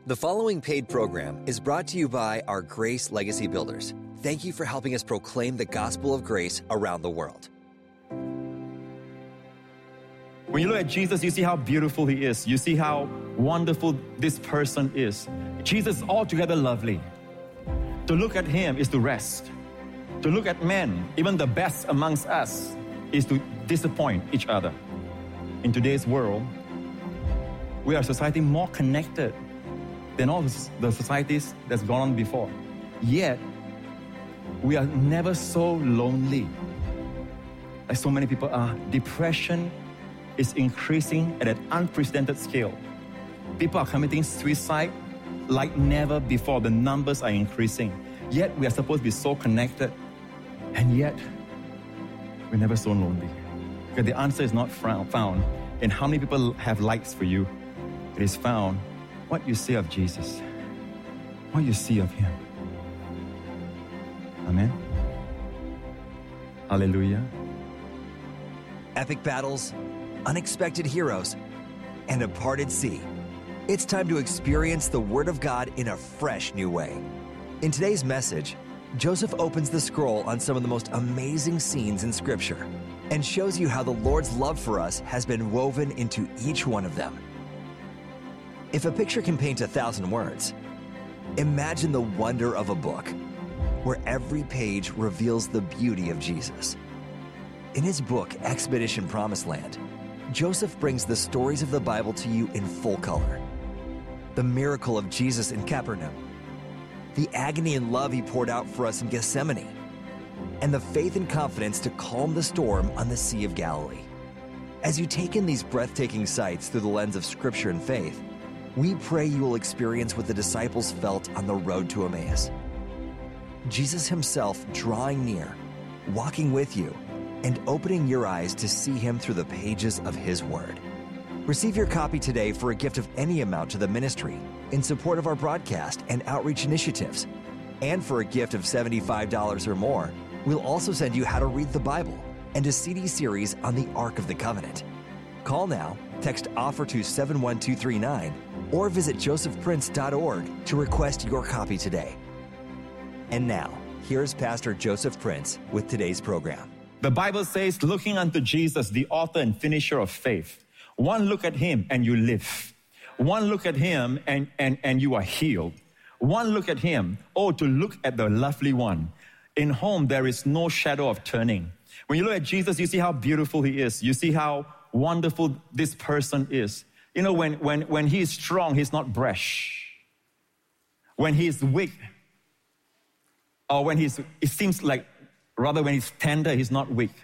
The following paid program is brought to you by our Grace Legacy Builders. Thank you for helping us proclaim the gospel of grace around the world. When you look at Jesus, you see how beautiful he is. You see how wonderful this person is. Jesus is altogether lovely. To look at him is to rest. To look at men, even the best amongst us, is to disappoint each other. In today's world, we are a society more connected than all the societies that's gone on before. Yet, we are never so lonely. Like so many people are. Depression is increasing at an unprecedented scale. People are committing suicide like never before. The numbers are increasing. Yet, we are supposed to be so connected. And yet, we're never so lonely. Because the answer is not found in how many people have likes for you. It is found what you say of Jesus, what you see of him. Amen. Hallelujah. Epic battles, unexpected heroes, and a parted sea. It's time to experience the Word of God in a fresh new way. In today's message, Joseph opens the scroll on some of the most amazing scenes in Scripture and shows you how the Lord's love for us has been woven into each one of them. If a picture can paint 1,000 words, imagine the wonder of a book where every page reveals the beauty of Jesus. In his book, Expedition Promised Land, Joseph brings the stories of the Bible to you in full color. The miracle of Jesus in Capernaum, the agony and love he poured out for us in Gethsemane, and the faith and confidence to calm the storm on the Sea of Galilee. As you take in these breathtaking sights through the lens of Scripture and faith, we pray you will experience what the disciples felt on the road to Emmaus. Jesus himself drawing near, walking with you, and opening your eyes to see him through the pages of his word. Receive your copy today for a gift of any amount to the ministry in support of our broadcast and outreach initiatives. And for a gift of $75 or more, we'll also send you How to Read the Bible and a CD series on the Ark of the Covenant. Call now, text OFFER to 71239, or visit josephprince.org to request your copy today. And now, here's Pastor Joseph Prince with today's program. The Bible says, looking unto Jesus, the author and finisher of faith. One look at him and you live. One look at him and you are healed. One look at him, to look at the lovely one, in whom there is no shadow of turning. When you look at Jesus, you see how beautiful he is. You see how wonderful this person is. You know, when he is strong, he's not brash. When he's weak, or when it seems like, rather when he's tender, he's not weak.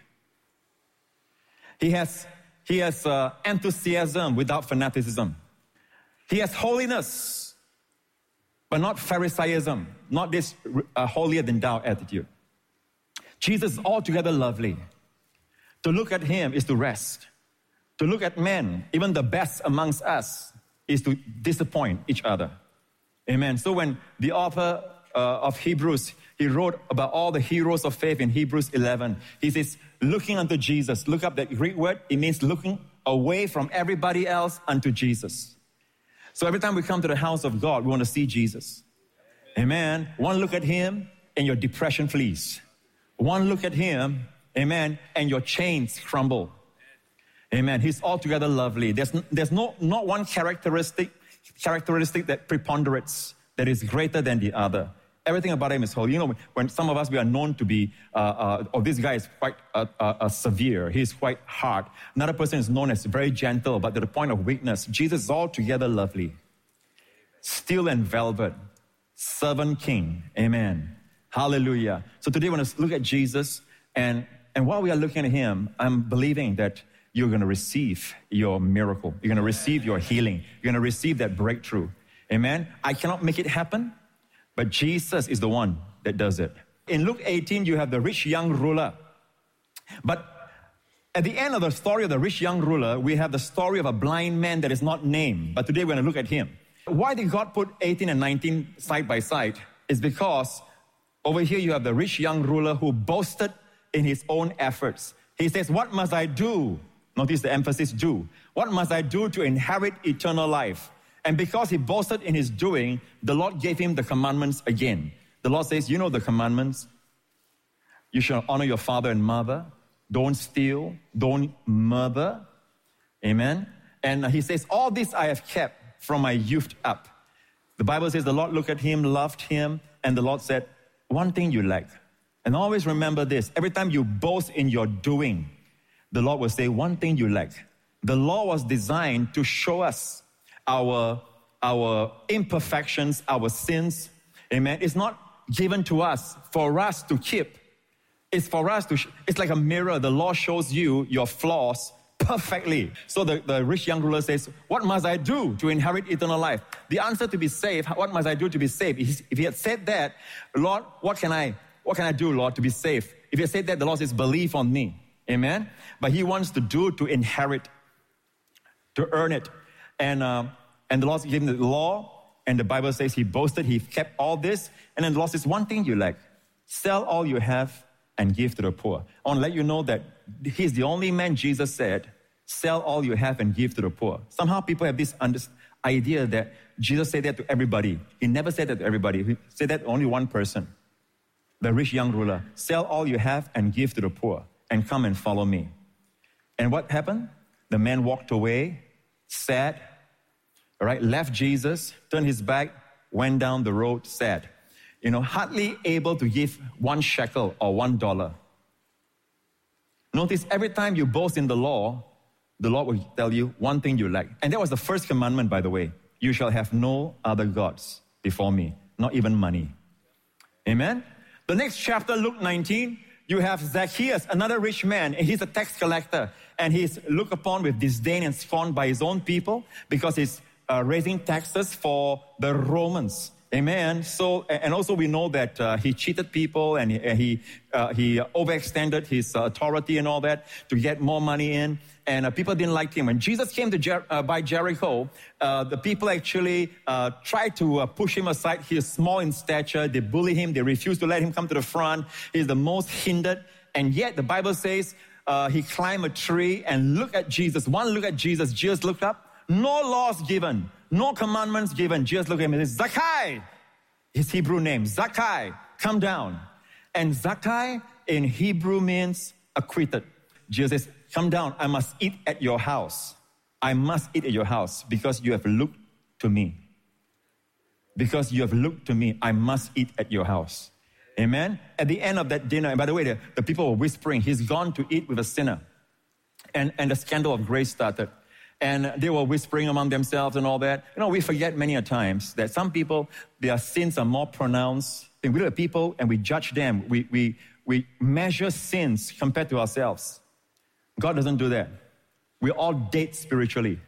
He has enthusiasm without fanaticism. He has holiness, but not Pharisaism, not this holier than thou attitude. Jesus is altogether lovely. To look at him is to rest. To look at men, even the best amongst us, is to disappoint each other. Amen. So when the author of Hebrews, he wrote about all the heroes of faith in Hebrews 11. He says, looking unto Jesus. Look up that Greek word. It means looking away from everybody else unto Jesus. So every time we come to the house of God, we want to see Jesus. Amen. One look at him and your depression flees. One look at him, amen, and your chains crumble. Amen. He's altogether lovely. There's not one characteristic that preponderates, that is greater than the other. Everything about him is holy. You know, when some of us, we are known to be, this guy is quite severe. He's quite hard. Another person is known as very gentle, but to the point of weakness. Jesus is altogether lovely. Steel and velvet. Servant king. Amen. Hallelujah. So today we want to look at Jesus. And while we are looking at him, I'm believing that you're going to receive your miracle. You're going to receive your healing. You're going to receive that breakthrough. Amen. I cannot make it happen, but Jesus is the one that does it. In Luke 18, you have the rich young ruler. But at the end of the story of the rich young ruler, we have the story of a blind man that is not named. But today we're going to look at him. Why did God put 18 and 19 side by side? It's because over here you have the rich young ruler who boasted in his own efforts. He says, what must I do? Notice the emphasis, do. What must I do to inherit eternal life? And because he boasted in his doing, the Lord gave him the commandments again. The Lord says, you know the commandments. You shall honor your father and mother. Don't steal. Don't murder. Amen. And he says, all this I have kept from my youth up. The Bible says the Lord looked at him, loved him, and the Lord said, one thing you lack. And always remember this. Every time you boast in your doing, the Lord will say, one thing you lack. The law was designed to show us our imperfections, our sins. Amen. It's not given to us for us to keep. It's for us to, it's like a mirror. The law shows you your flaws perfectly. So the rich young ruler says, what must I do to inherit eternal life? The answer to be saved, what must I do to be saved? If he had said that, Lord, what can I do, Lord, to be saved? If he had said that, the Lord says, believe on me. Amen? But he wants to do to inherit, to earn it. And the Lord gave him the law, and the Bible says he boasted, he kept all this, and then the Lord says, one thing you lack, sell all you have and give to the poor. I want to let you know that he's the only man, Jesus said, sell all you have and give to the poor. Somehow people have this idea that Jesus said that to everybody. He never said that to everybody. He said that to only one person, the rich young ruler. Sell all you have and give to the poor, and come and follow me. And what happened? The man walked away, sad, all right, left Jesus, turned his back, went down the road, sad. Hardly able to give 1 shekel or $1. Notice every time you boast in the law, the Lord will tell you one thing you lack. And that was the first commandment, by the way. You shall have no other gods before me, not even money. Amen? The next chapter, Luke 19, you have Zacchaeus, another rich man, and he's a tax collector. And he's looked upon with disdain and scorn by his own people because he's raising taxes for the Romans. Amen. So, and also we know that he cheated people, and he overextended his authority and all that to get more money in. And people didn't like him. When Jesus came to by Jericho, the people actually tried to push him aside. He is small in stature. They bully him. They refuse to let him come to the front. He's the most hindered. And yet the Bible says he climbed a tree and looked at Jesus. One look at Jesus. Jesus looked up. No laws given. No commandments given. Jesus looked at him and said, Zacchaeus, his Hebrew name, Zacchaeus, come down. And Zacchaeus in Hebrew means acquitted. Jesus says, come down, I must eat at your house. I must eat at your house because you have looked to me. Because you have looked to me, I must eat at your house. Amen? At the end of that dinner, and by the way, the people were whispering, he's gone to eat with a sinner. And the scandal of grace started. And they were whispering among themselves and all that. We forget many a times that some people, their sins are more pronounced. And we look at people and we judge them. We measure sins compared to ourselves. God doesn't do that. We're all dead spiritually.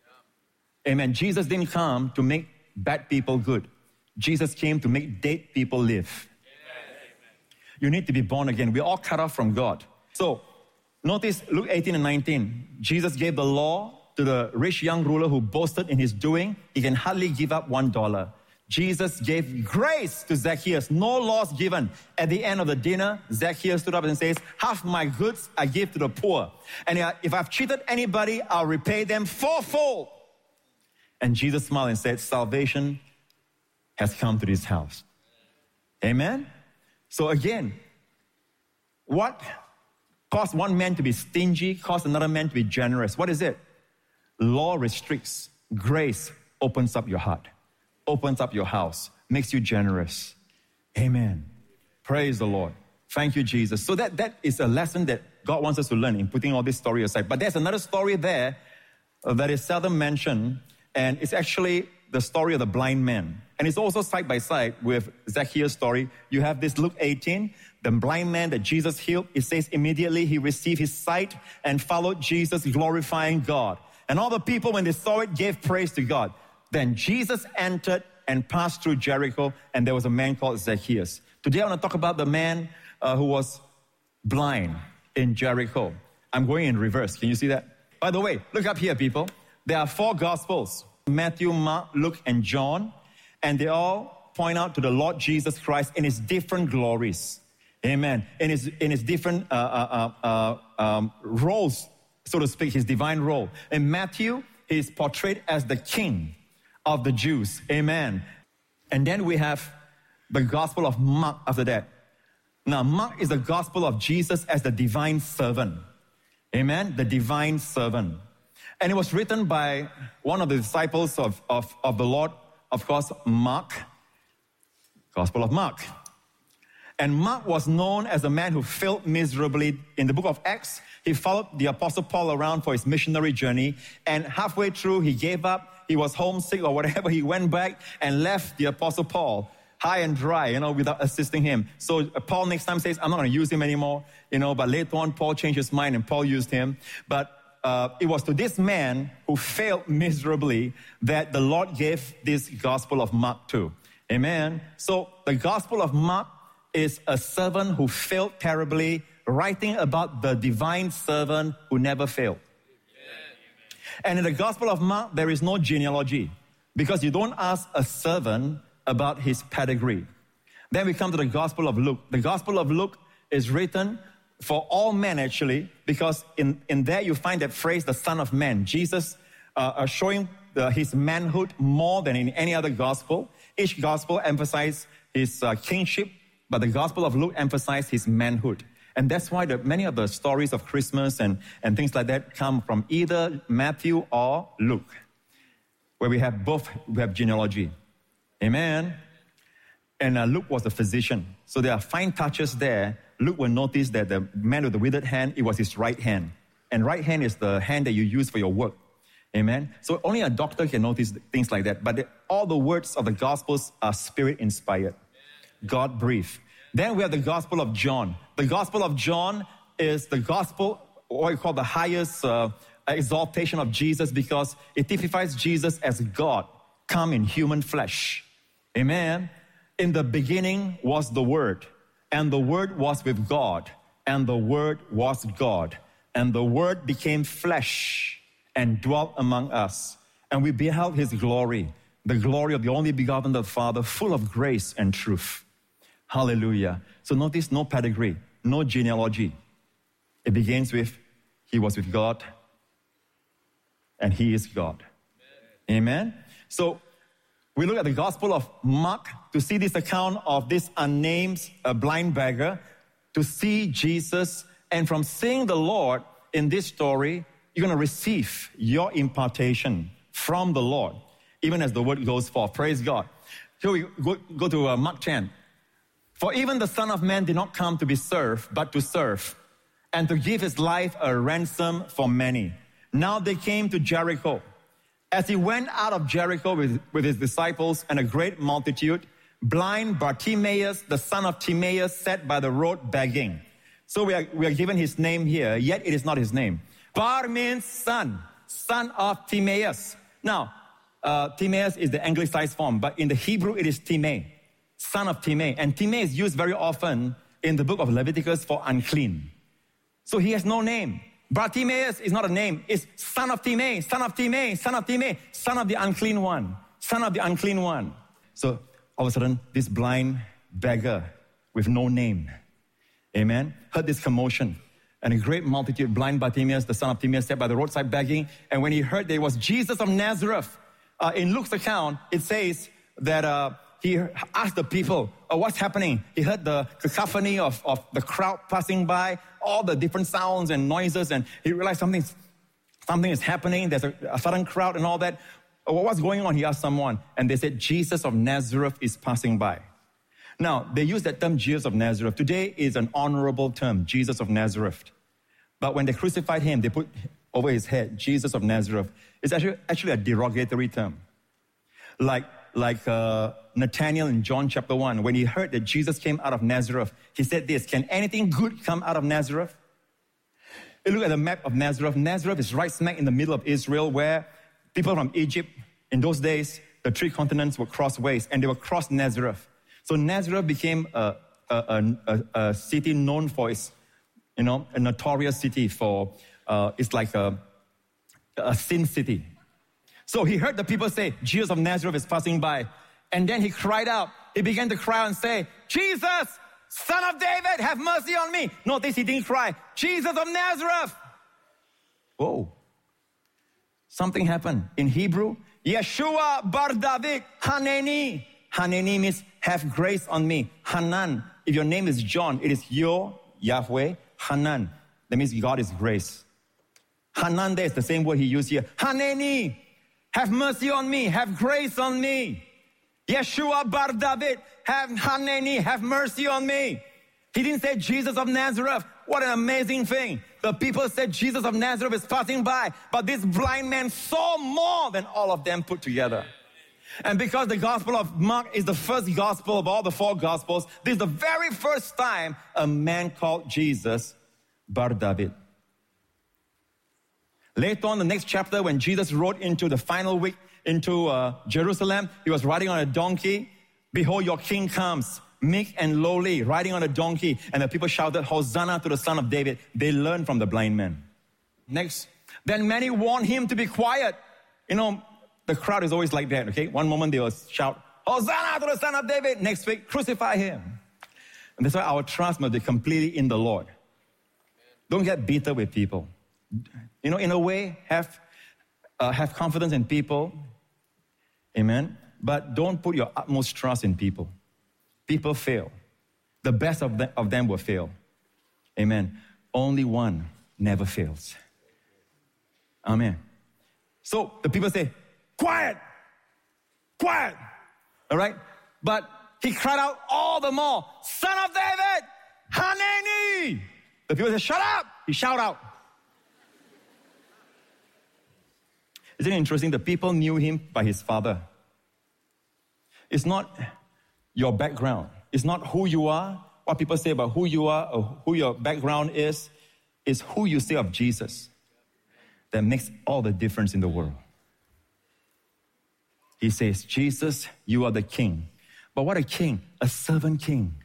Amen. Jesus didn't come to make bad people good. Jesus came to make dead people live. Amen. You need to be born again. We're all cut off from God. So, notice Luke 18 and 19. Jesus gave the law to the rich young ruler who boasted in his doing. He can hardly give up $1. Jesus gave grace to Zacchaeus. No laws given. At the end of the dinner, Zacchaeus stood up and says, half my goods I give to the poor. And if I've cheated anybody, I'll repay them fourfold. And Jesus smiled and said, salvation has come to this house. Amen? So again, what caused one man to be stingy, caused another man to be generous? What is it? Law restricts. Grace opens up your heart, opens up your house, makes you generous. Amen. Praise the Lord. Thank you, Jesus. So that is a lesson that God wants us to learn in putting all this story aside. But there's another story there that is seldom mentioned, and it's actually the story of the blind man. And it's also side by side with Zacchaeus' story. You have this Luke 18, the blind man that Jesus healed. It says immediately he received his sight and followed Jesus, glorifying God. And all the people, when they saw it, gave praise to God. Then Jesus entered and passed through Jericho, and there was a man called Zacchaeus. Today I want to talk about the man who was blind in Jericho. I'm going in reverse. Can you see that? By the way, look up here, people. There are 4 Gospels, Matthew, Mark, Luke, and John. And they all point out to the Lord Jesus Christ in his different glories. Amen. In his different roles, so to speak, his divine role. In Matthew, he is portrayed as the king. of the Jews. Amen. And then we have the Gospel of Mark after that. Now, Mark is the Gospel of Jesus as the divine servant. Amen. The divine servant. And it was written by one of the disciples of the Lord, of course, Mark. Gospel of Mark. And Mark was known as a man who failed miserably. In the book of Acts, he followed the Apostle Paul around for his missionary journey. And halfway through, he gave up. He was homesick or whatever. He went back and left the Apostle Paul high and dry, without assisting him. So Paul next time says, I'm not going to use him anymore. But later on, Paul changed his mind and Paul used him. But it was to this man who failed miserably that the Lord gave this Gospel of Mark to. Amen. So the Gospel of Mark is a servant who failed terribly, writing about the divine servant who never failed. And in the Gospel of Mark, there is no genealogy because you don't ask a servant about his pedigree. Then we come to the Gospel of Luke. The Gospel of Luke is written for all men actually, because in there you find that phrase, the Son of Man. Jesus showing his manhood more than in any other gospel. Each gospel emphasized his kingship, but the Gospel of Luke emphasized his manhood. And that's why many of the stories of Christmas and things like that come from either Matthew or Luke, where we have genealogy. Amen. And Luke was a physician. So there are fine touches there. Luke will notice that the man with the withered hand, it was his right hand. And right hand is the hand that you use for your work. Amen. So only a doctor can notice things like that. But all the words of the Gospels are Spirit-inspired. God breathed. Then we have the Gospel of John. The Gospel of John is the gospel, what we call the highest exaltation of Jesus, because it typifies Jesus as God come in human flesh. Amen. In the beginning was the Word, and the Word was with God, and the Word was God, and the Word became flesh and dwelt among us, and we beheld His glory, the glory of the only begotten of the Father, full of grace and truth. Hallelujah. So notice no pedigree, no genealogy. It begins with, He was with God, and He is God. Amen. So we look at the Gospel of Mark to see this account of this unnamed blind beggar, to see Jesus. And from seeing the Lord in this story, you're going to receive your impartation from the Lord, even as the word goes forth. Praise God. So we go to Mark 10. For even the Son of Man did not come to be served, but to serve, and to give His life a ransom for many. Now they came to Jericho. As He went out of Jericho with His disciples and a great multitude, blind Bartimaeus, the son of Timaeus, sat by the road begging. So we are given his name here, yet it is not his name. Bar means son of Timaeus. Now, Timaeus is the anglicized form, but in the Hebrew it is Timeh, son of Timeh. And Timeh is used very often in the book of Leviticus for unclean. So he has no name. Bartimaeus is not a name. It's son of Timeh, son of Timeh, son of Timeh, son of the unclean one, son of the unclean one. So all of a sudden, this blind beggar with no name, amen, heard this commotion. And a great multitude, blind Bartimaeus, the son of Timaeus, sat by the roadside begging. And when he heard there was Jesus of Nazareth, in Luke's account, it says that he asked the people, what's happening? He heard the cacophony of the crowd passing by, all the different sounds and noises, and he realized something is happening. There's a sudden crowd and all that. What's going on? He asked someone, and they said, Jesus of Nazareth is passing by. Now, they use that term, Jesus of Nazareth. Today is an honorable term, Jesus of Nazareth. But when they crucified him, they put over his head, Jesus of Nazareth. It's actually a derogatory term. Like Nathanael in John chapter 1, when he heard that Jesus came out of Nazareth, he said this, can anything good come out of Nazareth? You look at the map of Nazareth. Nazareth is right smack in the middle of Israel, where people from Egypt, in those days, the three continents would cross ways, and they would cross Nazareth. So Nazareth became a city known for its, a notorious city for, it's like a sin city. So he heard the people say, Jesus of Nazareth is passing by. And then he cried out. He began to cry and say, Jesus, Son of David, have mercy on me. Notice he didn't cry, Jesus of Nazareth. Whoa. Something happened. In Hebrew, Yeshua bar David, Haneni. Haneni means have grace on me. Hanan, if your name is John, it is Yahweh, Hanan. That means God is grace. Hanan there is the same word he used here. Haneni, have mercy on me, have grace on me. Yeshua bar David, have Haneni, have mercy on me. He didn't say Jesus of Nazareth. What an amazing thing. The people said Jesus of Nazareth is passing by, but this blind man saw more than all of them put together. And because the Gospel of Mark is the first gospel of all the four gospels, this is the very first time a man called Jesus bar David. Later on, the next chapter, when Jesus rode into the final week into Jerusalem, he was riding on a donkey. Behold, your king comes, meek and lowly, riding on a donkey. And the people shouted, Hosanna to the Son of David. They learned from the blind man. Next, then many warned him to be quiet. You know, the crowd is always like that, okay? One moment they will shout, Hosanna to the Son of David. Next week, crucify him. And that's why our trust must be completely in the Lord. Don't get bitter with people. You know, in a way, have confidence in people. Amen. But don't put your utmost trust in people. People fail. The best of them will fail. Amen. Only one never fails. Amen. So the people say, quiet, quiet. All right? But he cried out all the more, Son of David, Haneni. The people say, shut up. He shouted out. Isn't it interesting? The people knew him by his father. It's not your background. It's not who you are, what people say about who you are or who your background is. It's who you say of Jesus that makes all the difference in the world. He says, Jesus, you are the king. But what a king? A servant king.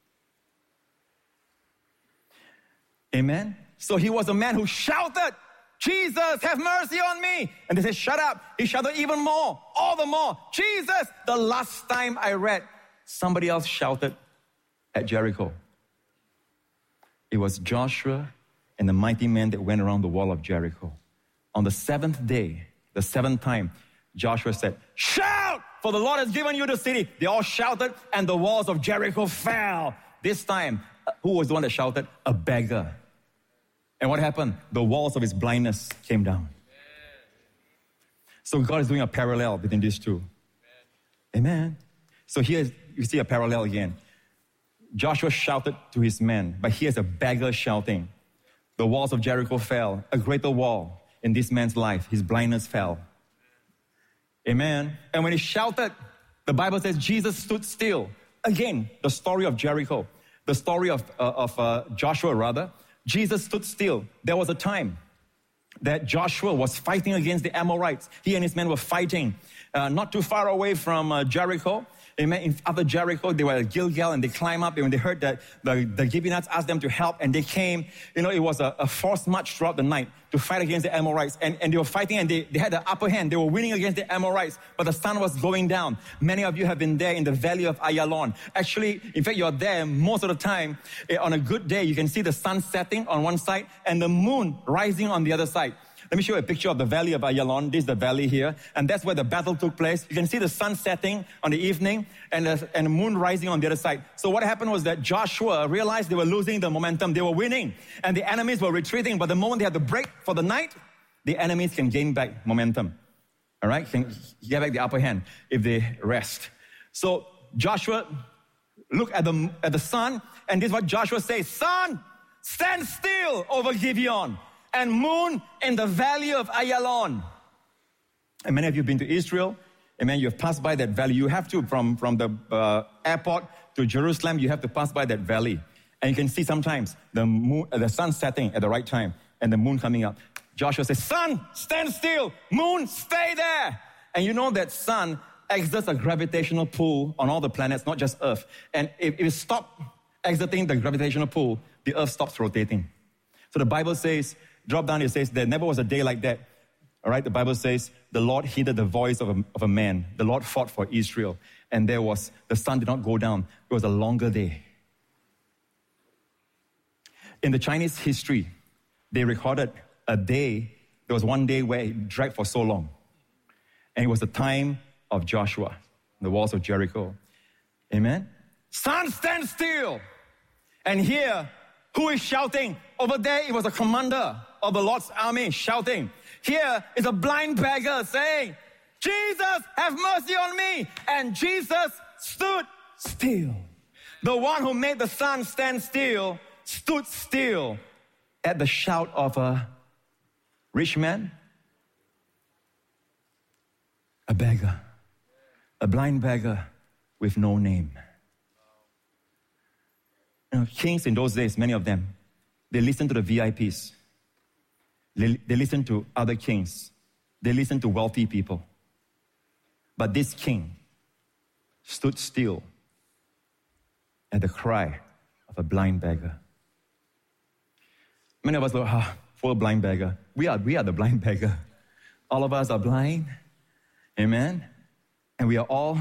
Amen? So he was a man who shouted, Jesus, have mercy on me. And they said, shut up. He shouted even more, all the more. Jesus, the last time I read, somebody else shouted at Jericho. It was Joshua and the mighty men that went around the wall of Jericho. On the seventh day, the seventh time, Joshua said, shout, for the Lord has given you the city. They all shouted and the walls of Jericho fell. This time, who was the one that shouted? A beggar. And what happened? The walls of his blindness came down. So God is doing a parallel between these two. Amen. So here you see a parallel again. Joshua shouted to his men, but here's a beggar shouting. The walls of Jericho fell. A greater wall in this man's life. His blindness fell. Amen. And when he shouted, the Bible says Jesus stood still. Again, the story of Jericho. The story of Joshua rather. Jesus stood still. There was a time that Joshua was fighting against the Amorites. He and his men were fighting not too far away from Jericho. Amen. After Jericho, they were at Gilgal and they climbed up. And when they heard that the Gibeonites asked them to help and they came, you know, it was a forced march throughout the night to fight against the Amorites. And they were fighting and they had the upper hand. They were winning against the Amorites, but the sun was going down. Many of you have been there in the valley of Ayalon. Actually, in fact, you're there most of the time. On a good day, you can see the sun setting on one side and the moon rising on the other side. Let me show you a picture of the valley of Ayalon. This is the valley here. And that's where the battle took place. You can see the sun setting on the evening and the moon rising on the other side. So what happened was that Joshua realized they were losing the momentum. They were winning and the enemies were retreating. But the moment they had to break for the night, the enemies can gain back momentum. All right? Can get back the upper hand if they rest. So Joshua looked at the sun and this is what Joshua says. Sun, stand still over Gibeon. And moon in the valley of Ayalon. And many of you have been to Israel. Amen. You have passed by that valley. You have to, from the airport to Jerusalem, you have to pass by that valley. And you can see sometimes the sun setting at the right time and the moon coming up. Joshua says, sun, stand still. Moon, stay there. And you know that sun exerts a gravitational pull on all the planets, not just Earth. And if it stops exerting the gravitational pull, the Earth stops rotating. So the Bible says, drop down, it says, there never was a day like that. All right, the Bible says, the Lord heeded the voice of a man. The Lord fought for Israel. And the sun did not go down. It was a longer day. In the Chinese history, they recorded a day. There was one day where it dragged for so long. And it was the time of Joshua, the walls of Jericho. Amen? Sun, stand still. And here, who is shouting? Over there, it was a commander of the Lord's army shouting. Here is a blind beggar saying, Jesus, have mercy on me. And Jesus stood still. The one who made the sun stand still stood still at the shout of a rich man, a beggar, a blind beggar with no name. You know, kings in those days, many of them, they listened to the VIPs. They listened to other kings. They listened to wealthy people. But this king stood still at the cry of a blind beggar. Many of us go, poor blind beggar. We are the blind beggar. All of us are blind. Amen? And we are all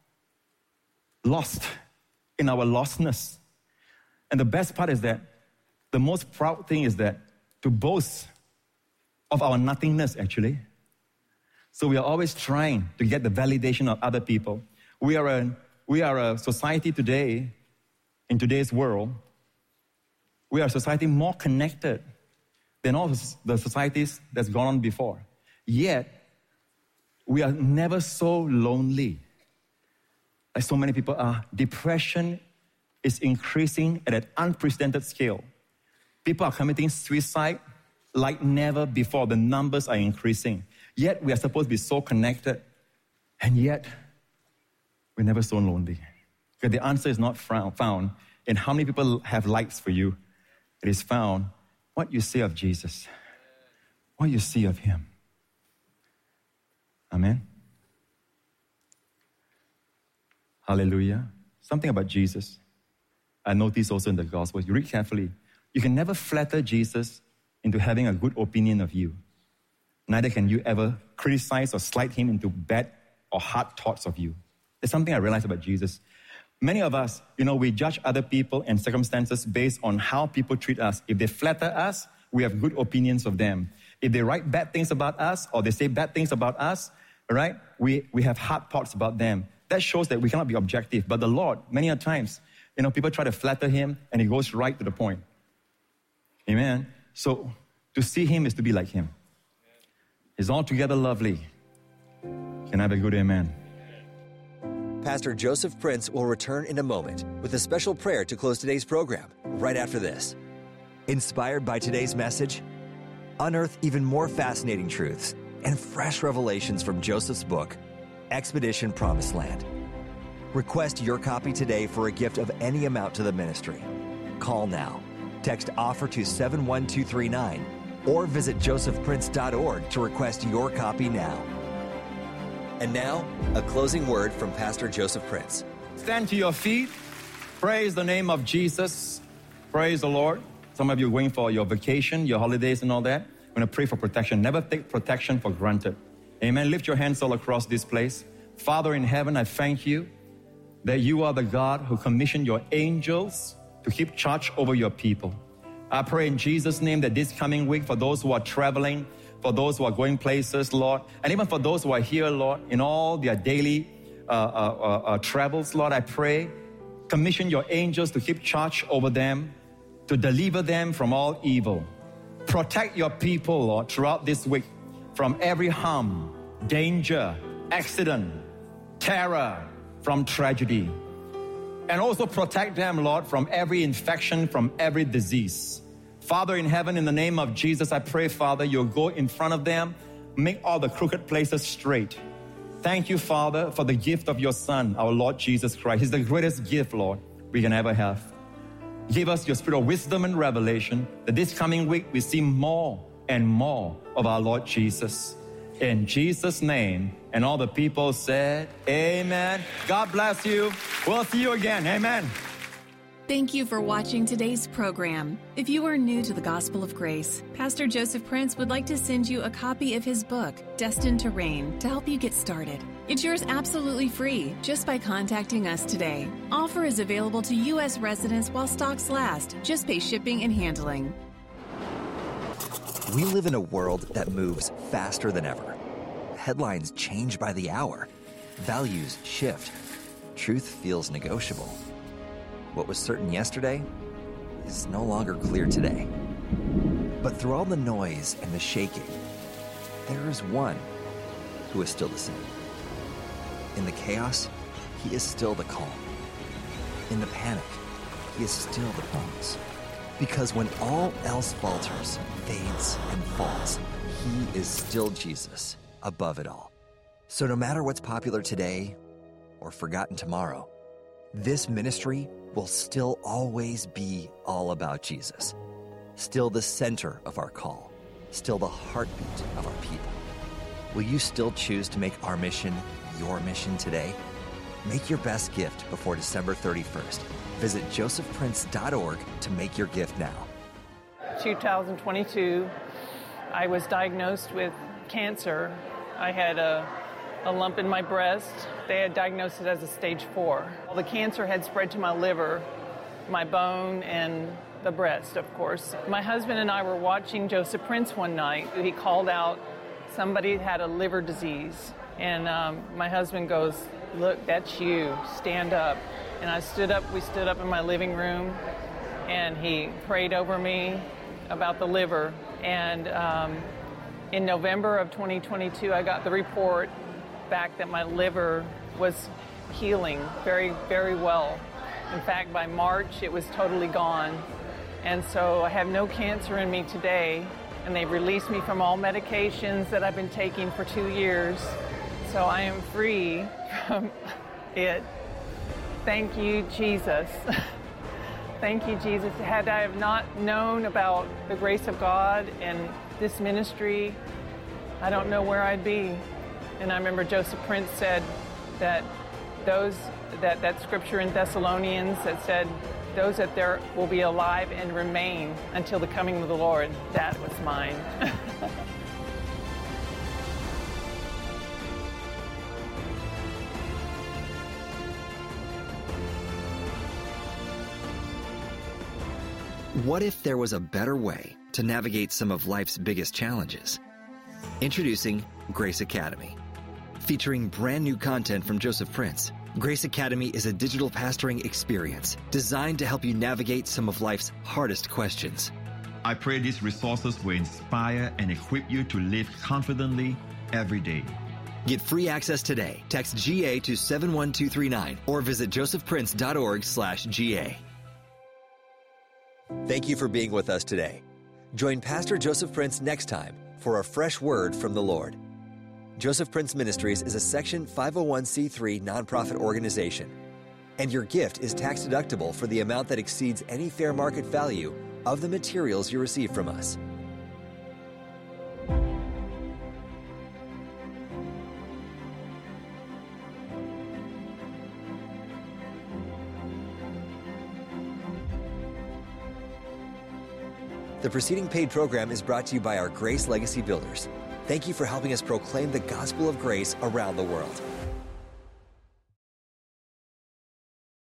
lost in our lostness. And the best part is that the most proud thing is that to boast of our nothingness, actually. So we are always trying to get the validation of other people. We are a society today, in today's world, we are a society more connected than all the societies that's gone on before. Yet, we are never so lonely. Like so many people are. Depression is increasing at an unprecedented scale. People are committing suicide like never before. The numbers are increasing. Yet, we are supposed to be so connected. And yet, we're never so lonely. Because the answer is not found in how many people have likes for you. It is found what you say of Jesus, what you see of Him. Amen. Hallelujah. Something about Jesus I noticed also in the Gospels. You read carefully. You can never flatter Jesus into having a good opinion of you. Neither can you ever criticize or slight Him into bad or hard thoughts of you. There's something I realized about Jesus. Many of us, we judge other people and circumstances based on how people treat us. If they flatter us, we have good opinions of them. If they write bad things about us or they say bad things about us, right, we have hard thoughts about them. That shows that we cannot be objective. But the Lord, many a times, people try to flatter Him and He goes right to the point. Amen. So to see Him is to be like Him. He's altogether lovely. Can I have a good amen? Pastor Joseph Prince will return in a moment with a special prayer to close today's program right after this. Inspired by today's message? Unearth even more fascinating truths and fresh revelations from Joseph's book, Expedition Promised Land. Request your copy today for a gift of any amount to the ministry. Call now. Text OFFER to 71239 or visit josephprince.org to request your copy now. And now, a closing word from Pastor Joseph Prince. Stand to your feet. Praise the name of Jesus. Praise the Lord. Some of you are going for your vacation, your holidays and all that. I'm going to pray for protection. Never take protection for granted. Amen. Lift your hands all across this place. Father in heaven, I thank you that you are the God who commissioned your angels to keep charge over your people. I pray in Jesus' name that this coming week, for those who are traveling, for those who are going places, Lord, and even for those who are here, Lord, in all their daily travels, Lord, I pray, commission your angels to keep charge over them, to deliver them from all evil. Protect your people, Lord, throughout this week from every harm, danger, accident, terror, from tragedy. And also protect them, Lord, from every infection, from every disease. Father in heaven, in the name of Jesus, I pray, Father, you'll go in front of them, make all the crooked places straight. Thank you, Father, for the gift of your Son, our Lord Jesus Christ. He's the greatest gift, Lord, we can ever have. Give us your spirit of wisdom and revelation that this coming week we see more and more of our Lord Jesus. In Jesus' name, and all the people said, amen. God bless you. We'll see you again. Amen. Thank you for watching today's program. If you are new to the Gospel of Grace, Pastor Joseph Prince would like to send you a copy of his book, Destined to Reign, to help you get started. It's yours absolutely free just by contacting us today. Offer is available to U.S. residents while stocks last. Just pay shipping and handling. We live in a world that moves faster than ever. headlines change by the hour. Values shift. Truth feels negotiable. What was certain yesterday is no longer clear today. But through all the noise and the shaking, there is one who is still the same. In the chaos, he is still the calm. In the panic, he is still the promise. Because when all else falters, fades, and falls, he is still Jesus above it all. So no matter what's popular today or forgotten tomorrow, this ministry will still always be all about Jesus. Still the center of our call. Still the heartbeat of our people. Will you still choose to make our mission your mission today? Make your best gift before December 31st. Visit josephprince.org to make your gift now. 2022, I was diagnosed with cancer. I had a lump in my breast. They had diagnosed it as a stage 4. The cancer had spread to my liver, my bone, and the breast, of course. My husband and I were watching Joseph Prince one night. He called out somebody had a liver disease. And my husband goes, "Look, that's you. Stand up." And I stood up. We stood up in my living room, and he prayed over me about the liver. And in November of 2022, I got the report back that my liver was healing very, very well. In fact, by March, it was totally gone. And so I have no cancer in me today, and they released me from all medications that I've been taking for 2 years. So I am free from it. Thank you, Jesus. Thank you, Jesus. Had I have not known about the grace of God and this ministry, I don't know where I'd be. And I remember Joseph Prince said that that scripture in Thessalonians that said, those that there will be alive and remain until the coming of the Lord. That was mine. What if there was a better way to navigate some of life's biggest challenges? Introducing Grace Academy. Featuring brand new content from Joseph Prince, Grace Academy is a digital pastoring experience designed to help you navigate some of life's hardest questions. I pray these resources will inspire and equip you to live confidently every day. Get free access today. Text GA to 71239 or visit josephprince.org/GA. Thank you for being with us today. Join Pastor Joseph Prince next time for a fresh word from the Lord. Joseph Prince Ministries is a Section 501c3 nonprofit organization, and your gift is tax deductible for the amount that exceeds any fair market value of the materials you receive from us. The preceding paid program is brought to you by our Grace Legacy Builders. Thank you for helping us proclaim the gospel of grace around the world.